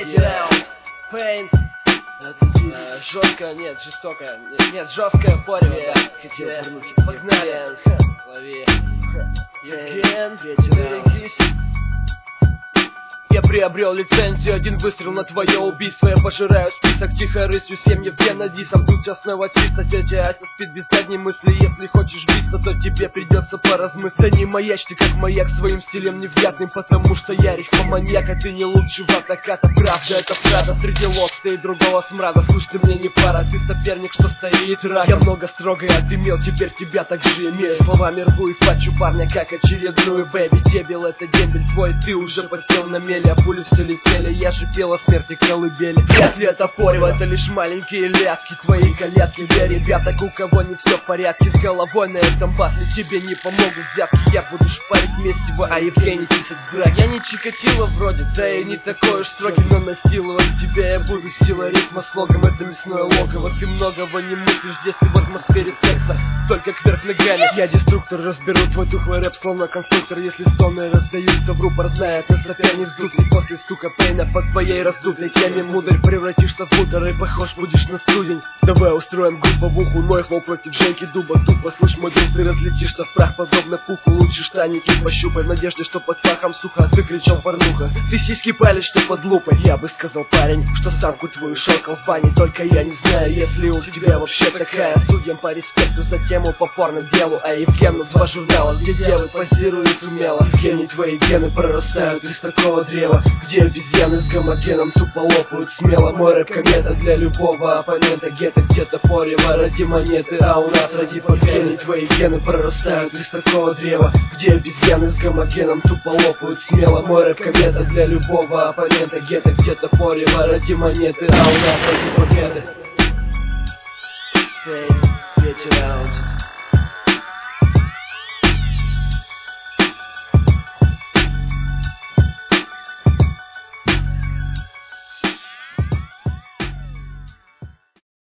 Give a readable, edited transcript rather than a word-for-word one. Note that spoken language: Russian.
Третий раунд. Пейн. Жесткая, нет, жестокая. Нет, жесткая порево, да. Хотел вернуть. Погнали. Лови. Евген, берегись. Я приобрел лицензию, один выстрел на твое убийство. Я пожираю список тихой рысью, семьи в Геннадисом. Тут все снова чисто, тетя Ася спит без задней мысли. Если хочешь биться, то тебе придется поразмыслить. Не маячь ты как маяк своим стилем невнятным, потому что я рифмоманьяк, а ты не лучший в атаката. Правда, это правда, среди лоста и другого смрада. Слышь, ты мне не пара, ты соперник, что стоит раком. Я много строго отымел, теперь тебя так же имею. Словами рву и фачу парня, как очередную бэби. Дебил, это дембель твой, ты уже подсел на мели. А пули все летели, я же пел о смерти колыбели. Вряд ли это порево, это лишь маленькие ляски. Твои колядки для ребяток, у кого не все в порядке с головой. На этом батле тебе не помогут взятки. Я буду шпарить месиво, а Евгений писать драки. Я не Чикатило вроде, да и не такой уж строгий, но насиловать тебя я буду силой ритма слогом. Это мясное логово, ты многого не мыслишь, здесь ты в атмосфере секса, только кверх ногами. Я деструктор, разберу твой тухлый рэп словно конструктор. Если стоны раздаются в рупор, зная, ты соперник сдут. И после стука Пейна по твоей раздутой теме мудрь превратишься в бутер и похож будешь на студень. Давай устроим групповуху, Нойхлоу против Женьки Дуба. Тупо слышь, мой друг, ты разлетишься в прах подобно пуху. Лучше штаники пощупай в надежде, что под пахом сухо. Ты кричал порнуха, ты сиськи палишь, что под лупой. Я бы сказал, парень, что самку твою шелкал в бане. Только я не знаю, если у тебя вообще такая. Судьям по респекту за тему по порно-делу. А Евгену два журнала, где девы позируют умело. Евгений, твои гены прорастают из такого древа, где обезьяны с гомогеном тупо лопают смело. Мой рэп комета для любого оппонента. Где-то порево ради монеты, а у нас ради победы. Твои гены прорастают из такого древа, где обезьяны с гомогеном тупо лопают смело. Мой рэп комета для любого оппонента. Где-то порево ради монеты, а у нас ради победы. Вечером.